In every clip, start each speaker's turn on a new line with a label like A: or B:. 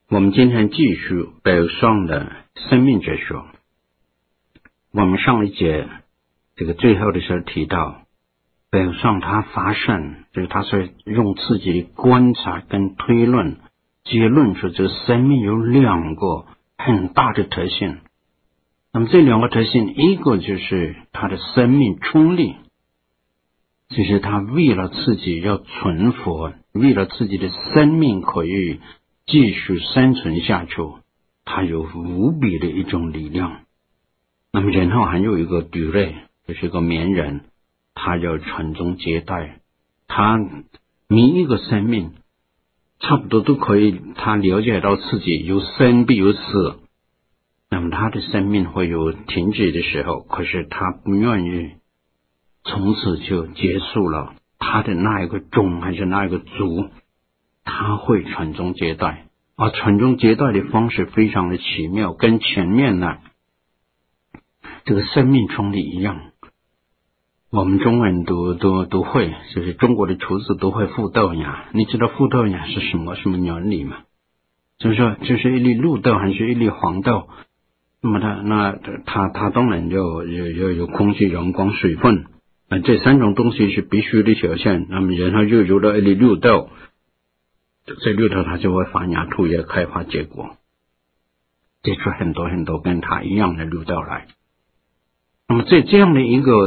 A: 我们今天继续北宋的生命哲学。我们上一节这个最后的时候提到，北宋他发现，就是他是用自己的观察跟推论结论出这个生命有两个很大的特性。那么这两个特性，一个就是他的生命冲力，就是他为了自己要存活，为了自己的生命可以继续生存下去，他有无比的一种力量。那么然后还有一个对类，就是一个名人，他要传宗接代，他每一个生命差不多都可以，他了解到自己有生必有死，那么他的生命会有停止的时候，可是他不愿意从此就结束了他的那一个种还是那一个族，他会传宗接代。而传宗接代的方式非常的奇妙，跟前面呢这个生命冲力一样。我们中文都会，就是中国的厨子都会孵豆芽。你知道孵豆芽是什么原理吗？就是说，就是一粒绿豆还是一粒黄豆，那么它当然有空气、阳光、水分，这三种东西是必须的条件。那么然后就有了一粒绿豆，这绿豆它就会发芽、吐叶、开花结果，结出很多很多跟它一样的绿豆来。那么这样的一个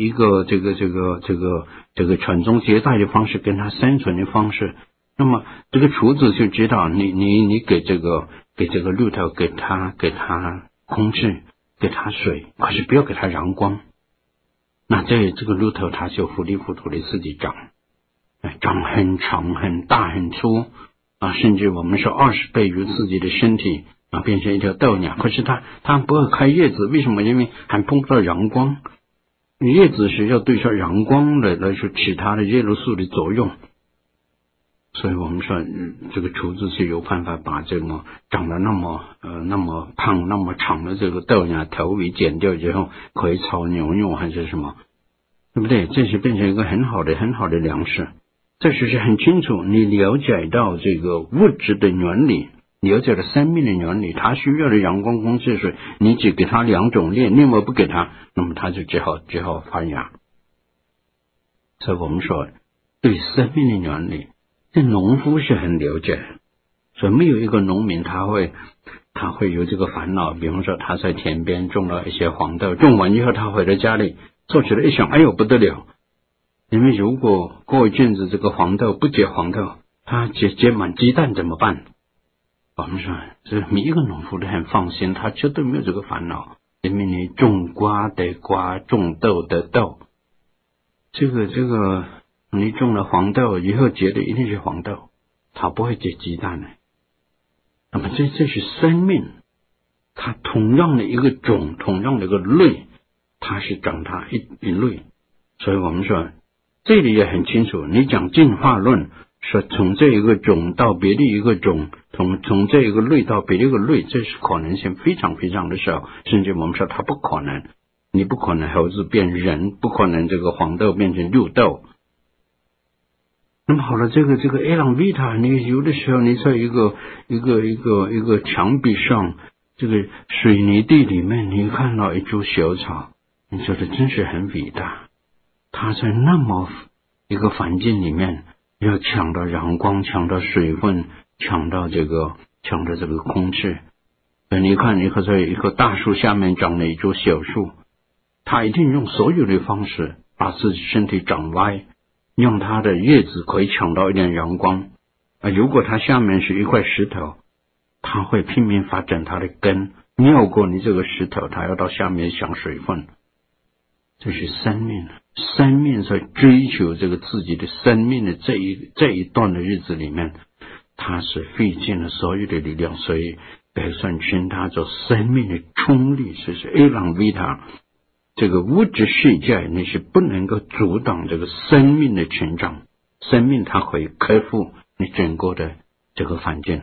A: 这个传宗接代的方式，跟他生存的方式，那么这个厨子就知道，你给这个绿豆，给它空气，给它水，可是不要给它阳光。那这个绿豆它就糊里糊涂的自己长很长、很大、很粗甚至我们说20倍于自己的身体变成一条豆芽。可是它不会开叶子，为什么？因为还碰不到阳光，叶子是要对上阳光的来说起它的叶绿素的作用。所以我们说这个厨子是有办法把这个长得那么胖那么长的这个豆芽头尾剪掉之后，可以炒牛肉还是什么，对不对？这是变成一个很好的粮食。这就是很清楚，你了解到这个物质的原理，了解了生命的原理，它需要的阳光、空气、水，你只给它两种力，另外不给它，那么它就只好发芽。所以我们说，对生命的原理，这农夫是很了解，所以没有一个农民他会有这个烦恼。比方说他在田边种了一些黄豆，种完以后他回到家里做起来一想，哎呦不得了，因为如果过一阵子这个黄豆不结黄豆，它结满鸡蛋怎么办？我们说这每一个农夫都很放心，他绝对没有这个烦恼。因为你种瓜得瓜，种豆得豆，这个你种了黄豆以后结的一定是黄豆，它不会结鸡蛋的。那么这是生命，它同样的一个种，同样的一个类，它是长它一类。所以我们说这里也很清楚，你讲进化论，说从这一个种到别的一个种，从这一个类到别的一个类，这是可能性非常非常的少，甚至我们说它不可能。你不可能猴子变人，不可能这个黄豆变成绿豆。那么好了，这个 Elan Vita， 你有的时候你在一个墙壁上，这个水泥地里面，你看到一株小草，你觉得真是很伟大。它在那么一个环境里面，要抢到阳光，抢到水分，抢到这个空气。你看你在一棵大树下面长了一株小树，它一定用所有的方式把自己身体长歪，让它的叶子可以抢到一点阳光如果它下面是一块石头，它会拼命发展它的根，绕过你这个石头，它要到下面抢水分。这是生命在追求这个自己的生命的这一段的日子里面，它是费尽了所有的力量。所以北宋称它做生命的冲力，就是 Elan Vita。这个物质世界你是不能够阻挡这个生命的成长，生命它可以克服你整个的这个环境。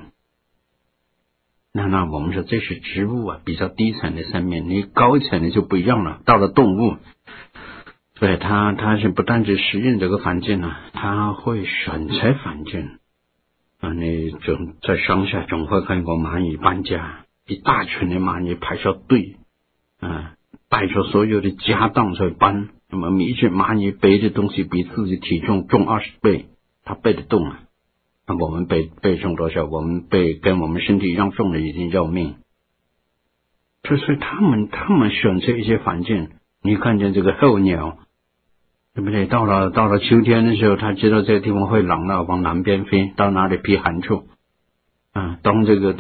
A: 那我们说这是植物比较低层的生命，你高一层的就不一样了，到了动物，对，它是不单只适应这个环境它会选择环境。 你总在乡下总会看过蚂蚁搬家，一大群的蚂蚁排成队，带着所有的家当在搬。那么每一只蚂蚁背的东西比自己体重重20倍，它背得动啊。那我们背重多少？我们背跟我们身体一样重的已经要命。所以他们选择一些环境，你看见这个候鸟，对不对？到了秋天的时候，他知道这个地方会冷了，往南边飞，到哪里避寒处。当这个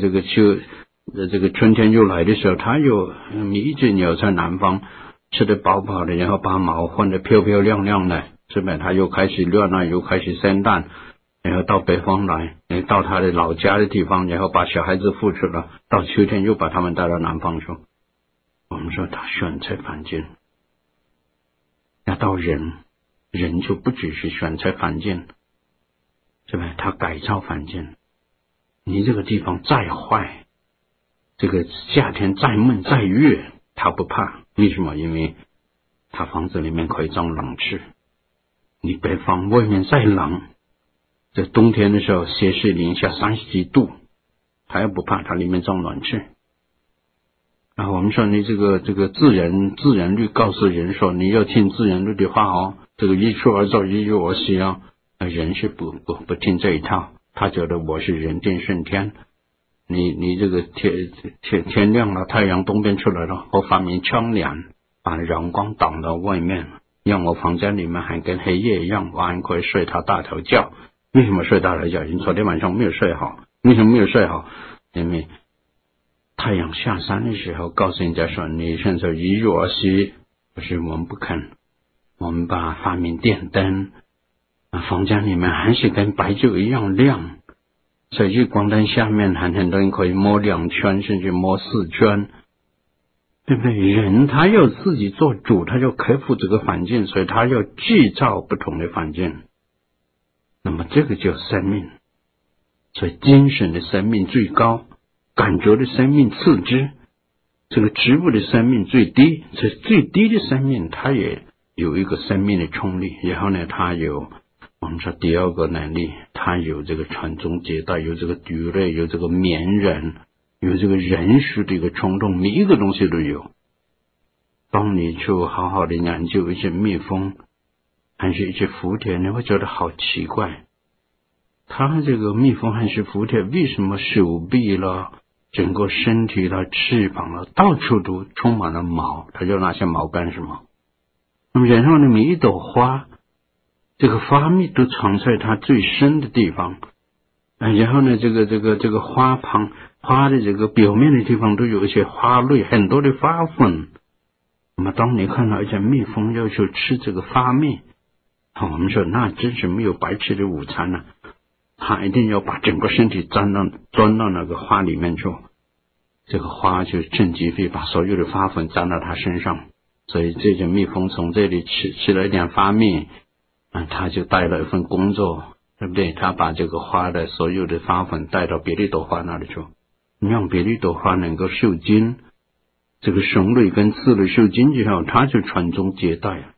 A: 春天又来的时候，它有每一只鸟在南方吃得饱饱的，然后把毛混得漂漂亮亮的，是不是？它又开始乱了，又开始生蛋，然后到北方来，到他的老家的地方，然后把小孩子孵出了，到秋天又把他们带到南方去。我们说他选择环境，那到人就不只是选择环境，是吧？他改造环境。你这个地方再坏，这个夏天再闷再热，他不怕。为什么？因为他房子里面可以装冷气。你北方外面再冷，在冬天的时候摄氏零下30几度，他也不怕，他里面装暖气。我们说你这个自然律告诉人说，你要听自然律的话哦，这个一蹴而就，一入而息哦。人是不听这一套，他觉得我是人定胜天。你这个天亮了，太阳东边出来了，我发明窗帘，把阳光挡到外面，让我房间里面还跟黑夜一样，晚上可以睡他大头觉。为什么睡大头觉？因为昨天晚上没有睡好。为什么没有睡好？因为太阳下山的时候，告诉人家说你现在一入而息，可是我们不肯，我们把发明电灯，房间里面还是跟白昼一样亮。在日光灯下面，很多人可以摸2圈，甚至摸4圈，对不对？人他要自己做主，他要克服这个环境，所以他要制造不同的环境。那么这个叫生命，所以精神的生命最高，感觉的生命次之，这个植物的生命最低，这最低的生命它也有一个生命的冲力，然后呢，它有我们说第二个能力，它有这个传宗接代，有这个鱼类，有这个绵人，有这个人属的一个冲动，每一个东西都有。当你去好好的研究一些蜜蜂还是一些蝴蝶，你会觉得好奇怪，它这个蜜蜂还是蝴蝶为什么手臂了，整个身体了，翅膀了，到处都充满了毛，它就那些毛干什么？那么然后呢，每一朵花，这个花蜜都藏在它最深的地方，然后呢，这个花旁花的这个表面的地方都有一些花类，很多的花粉。那么当你看到一只蜜蜂要去吃这个花蜜，我们说那真是没有白吃的午餐了，它一定要把整个身体钻到那个花里面去，这个花就趁机会把所有的花粉粘到它身上。所以这只蜜蜂从这里吃了一点花蜜，他就带了一份工作，对不对？他把这个花的所有的花粉带到别的朵花那里去，让别的朵花能够受精。这个雄类跟雌类受精之后，它就传宗接代，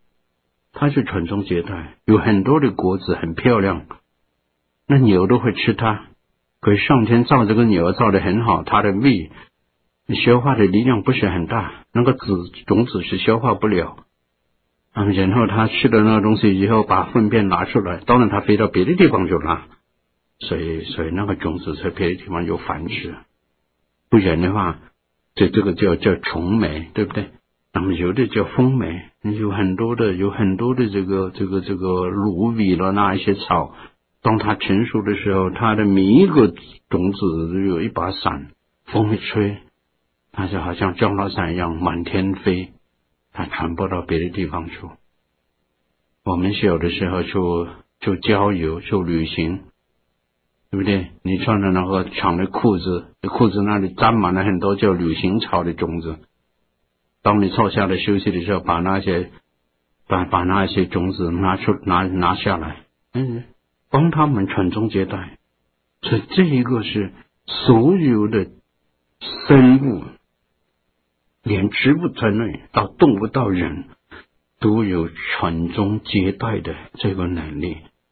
A: 有很多的果子很漂亮，那牛都会吃它。可是上天造这个牛造得很好，它的胃消化的力量不是很大，那个种子是消化不了。然后他吃了那个东西以后，把粪便拿出来，当然他飞到别的地方去拿，所以那个种子在别的地方有繁殖，不然的话，这个叫虫媒，对不对？那么有的叫蜂媒，有很多的这个芦苇了那一些草，当它成熟的时候，它的每一个种子都有一把伞，风一吹，它就好像降落伞一样满天飞，它传播到别的地方去。我们小的时候就郊游就旅行，对不对？你穿的那个长的裤子那里沾满了很多叫旅行草的种子，当你坐下来休息的时候，把那些种子拿下来，帮他们传宗接代。所以这一个是所有的生物，连植物在内，到动物到人，都有传宗接代的这个能力。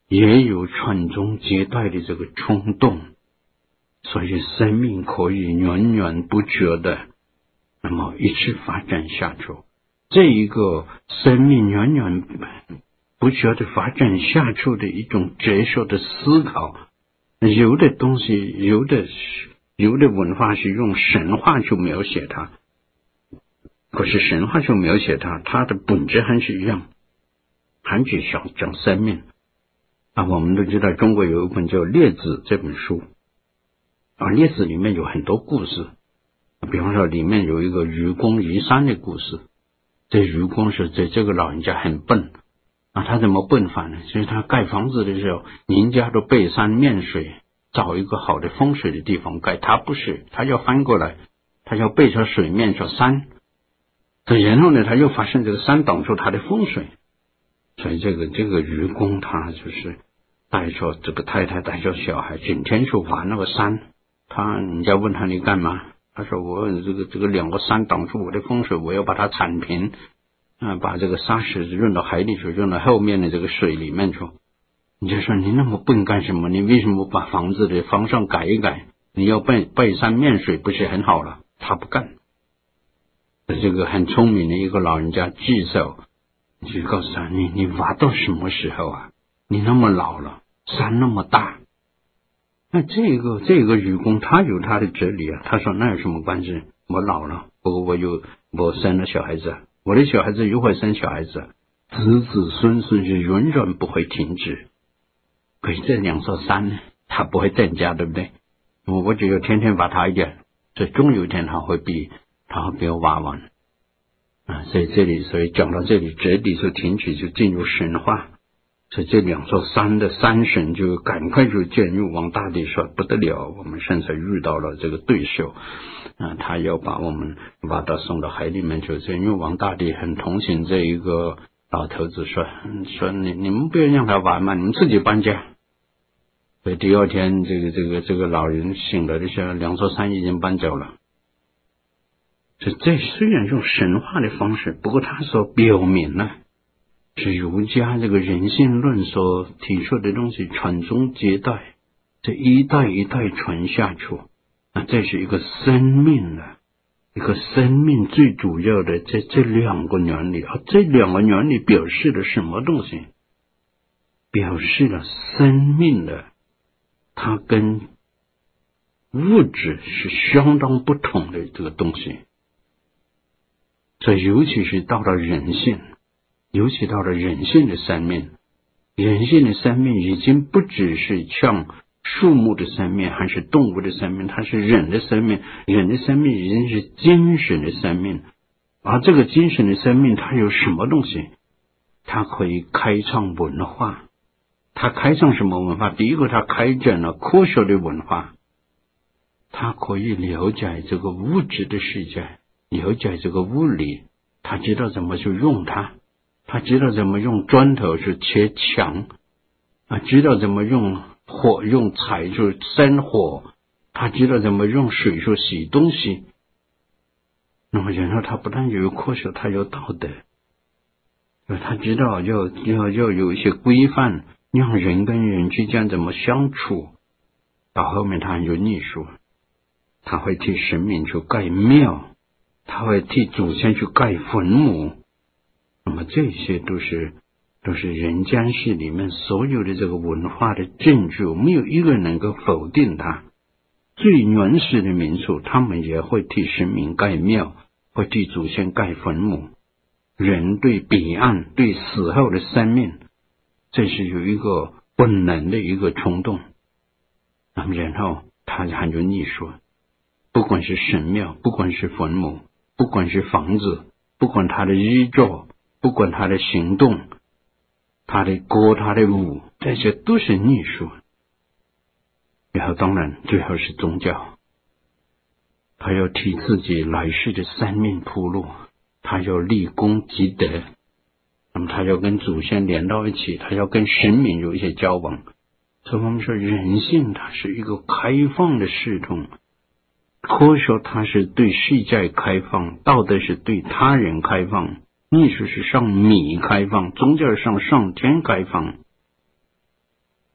A: 也有传宗接代的这个冲动，所以生命可以源源不绝的那么一直发展下去。这一个生命源源不绝的发展下去的一种哲学的思考，有的东西有的文化是用神话去描写它，可是神话去描写它，它的本质还是一样，还是想讲生命。我们都知道中国有一本叫《列子》这本书，《列子》里面有很多故事，比方说里面有一个愚公移山的故事。这愚公是这个老人家很笨他怎么笨法呢？就是他盖房子的时候，人家都背山面水，找一个好的风水的地方盖，他不是，他要翻过来，他要背着水面着山，然后呢他又发现这个山挡住他的风水，所以这个愚公他就是带着这个太太带着小孩整天去玩那个山。人家问他你干嘛？他说我这个两个山挡住我的风水，我要把它铲平把这个沙石扔到海里去，扔到后面的这个水里面去。你就说你那么笨干什么？你为什么把房子的方向改一改？你要背山面水不是很好了？他不干。这个很聪明的一个老人家智手就告诉他，你挖到什么时候啊？你那么老了，山那么大。那这个愚公他有他的哲理他说那有什么关系？我老了，我生了小孩子，我的小孩子又会生小孩子，子子孙孙是永远不会停止。可是这两座山呢，它不会增加，对不对？我只有天天挖它一点，所以终有一天它会被我挖完所以讲到这里，哲理就停止，就进入神话。所以这两座山的山神就赶快就见玉皇大帝说不得了，我们现在遇到了这个对手他要把我们把他送到海里面去。这玉皇大帝很同情这一个老头子，说你们不要让他玩嘛，你们自己搬家。所以第二天这个老人醒来的时候，两座山已经搬走了。这虽然用神话的方式，不过他所表明了是儒家这个人性论所提出的东西传宗接代，这一代一代传下去，这是一个生命一个生命最主要的这两个原理这两个原理表示了什么东西？表示了生命它跟物质是相当不同的这个东西。所以尤其是到了人性，尤其到了人性的生命，人性的生命已经不只是像树木的生命还是动物的生命，它是人的生命。人的生命已经是精神的生命，而这个精神的生命它有什么东西？它可以开创文化。它开创什么文化？第一个，它开展了科学的文化，它可以了解这个物质的世界，了解这个物理，他知道怎么去用它，他知道怎么用砖头去切墙知道怎么用柴去生火，他知道怎么用水去洗东西。那么然后他不但有科学，他有道德，他知道要有一些规范，让人跟人之间怎么相处。到后面他很有艺术，他会替神明去盖庙，他会替祖先去盖坟墓。那么这些都是人间世里面所有的这个文化的证据，没有一个能够否定它。最原始的民族，他们也会替神明盖庙，会替祖先盖坟墓。人对彼岸，对死后的生命，这是有一个本能的一个冲动。那么然后他很有艺术，不管是神庙，不管是坟墓，不管是房子，不管他的衣着，不管他的行动，他的歌，他的舞，这些都是艺术。然后当然最后是宗教，他要替自己来世的生命铺路，他要立功积德，那么他要跟祖先连到一起，他要跟神明有一些交往。所以我们说人性它是一个开放的系统，科学它是对世界开放，道德是对他人开放，艺术是向你开放，宗教是向上天开放。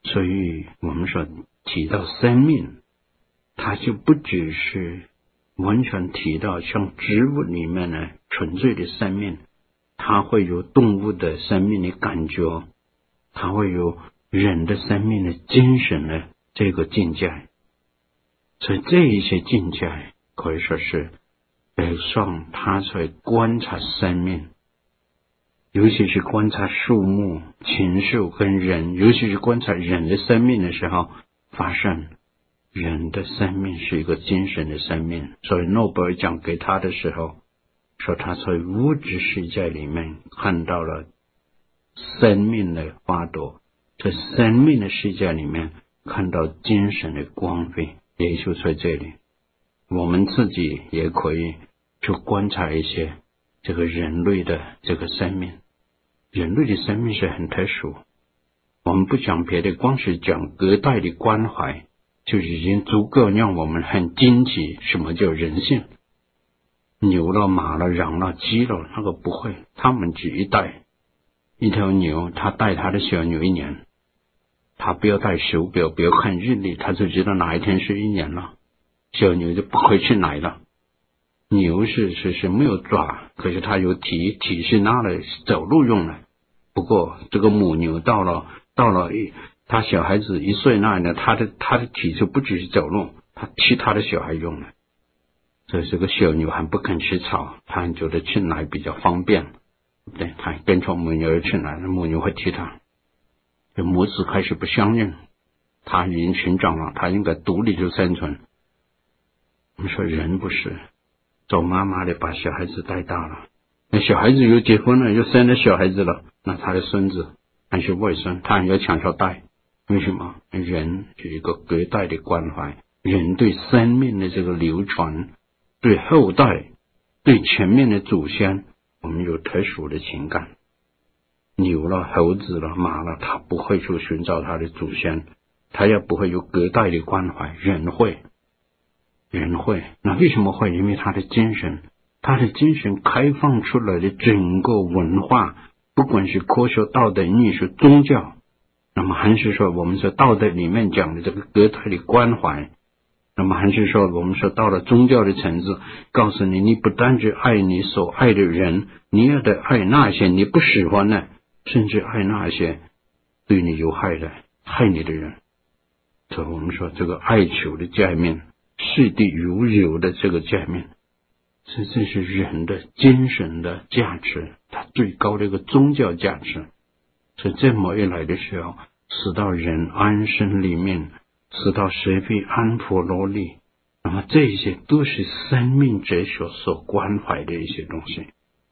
A: 所以我们说提到生命，它就不只是完全提到像植物里面呢纯粹的生命，它会有动物的生命的感觉，它会有人的生命的精神的这个境界。所以这一些境界可以说是北宋他在观察生命，尤其是观察树木、禽兽跟人，尤其是观察人的生命的时候，发现人的生命是一个精神的生命。所以诺贝尔奖给他的时候，说他在物质世界里面看到了生命的花朵，在生命的世界里面看到精神的光辉。也就在这里，我们自己也可以去观察一些这个人类的这个生命。人类的生命是很特殊，我们不讲别的，光是讲隔代的关怀就已经足够让我们很惊奇什么叫人性。牛了、马了、羊了、鸡了，那个不会，他们只一代。一条牛它带它的小牛1年，他不要带手表，不要看日历，他就知道哪一天是1年了。小牛就不会去奶了。牛是没有爪，可是它有蹄是拿来走路用的。不过这个母牛到了他小孩子1岁那呢，他的蹄就不只是走路，他踢他的小孩用的。所以这个小牛还不肯吃草，他觉得吃奶比较方便，对，他跟从母牛吃奶，母牛会踢他。母子开始不相认，他已经成长了，他应该独立就生存。我们说人不是做妈妈的把小孩子带大了，那小孩子又结婚了，又生了小孩子了，那他的孙子还是外孙，他还要抢着带。为什么？人是一个隔代的关怀，人对生命的这个流传，对后代，对前面的祖先，我们有特殊的情感。牛了、猴子了、马了，他不会去寻找他的祖先，他也不会有隔代的关怀。人会，那为什么会？因为他的精神开放出来的整个文化，不管是科学、道德、艺术、宗教，那么还是说我们说道德里面讲的这个隔代的关怀，那么还是说我们说到了宗教的层次，告诉你，你不单只爱你所爱的人，你也得爱那些你不喜欢的，甚至爱那些对你有害的、害你的人。所以我们说这个爱求的界面，视地如有的这个界面，这是人的精神的价值，它最高的一个宗教价值。所以这么一来的时候，使到人安身立命，使到谁被安婆罗利，那么这些都是生命哲学所关怀的一些东西。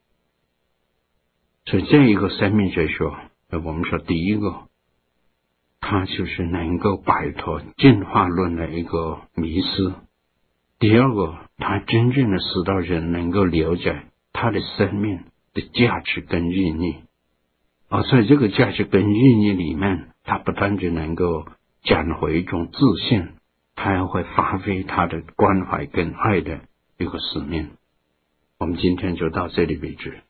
A: 所以这一个生命哲学，我们说第一个，它就是能够摆脱进化论的一个迷思。第二个，它真正的使到人能够了解他的生命的价值跟意义。而在这个价值跟意义里面，它不单只能够讲回一种自信，它还会发挥它的关怀跟爱的一个使命。我们今天就到这里为止。